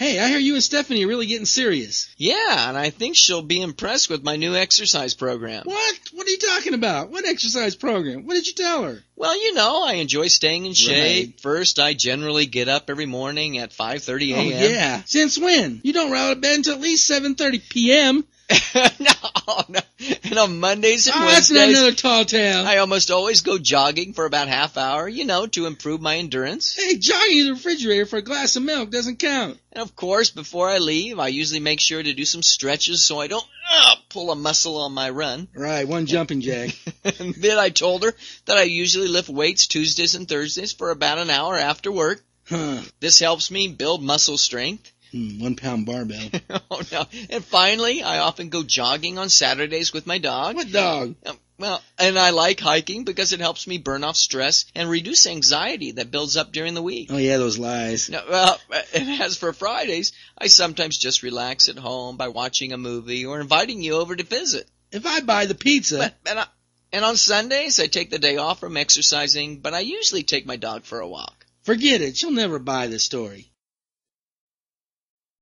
Hey, I hear you and Stephanie are really getting serious. Yeah, and I think she'll be impressed with my new exercise program. What? What are you talking about? What exercise program? What did you tell her? Well, I enjoy staying in shape. Right. First, I generally get up every morning at 5:30 Oh, a.m. yeah. Since when? You don't roll out of bed until at least 7:30 p.m. No. And on Mondays and That's Wednesdays, another tall tale. I almost always go jogging for about half hour, to improve my endurance. Hey, jogging to the refrigerator for a glass of milk doesn't count. And of course, before I leave, I usually make sure to do some stretches so I don't pull a muscle on my run. Right, one jumping jack. And then I told her that I usually lift weights Tuesdays and Thursdays for about an hour after work. Huh. This helps me build muscle strength. 1 pound barbell. Oh, no. And finally, I often go jogging on Saturdays with my dog. What dog? And I like hiking because it helps me burn off stress and reduce anxiety that builds up during the week. Oh, yeah, those lies. And as for Fridays, I sometimes just relax at home by watching a movie or inviting you over to visit. If I buy the pizza... And on Sundays, I take the day off from exercising, but I usually take my dog for a walk. Forget it. She'll never buy this story.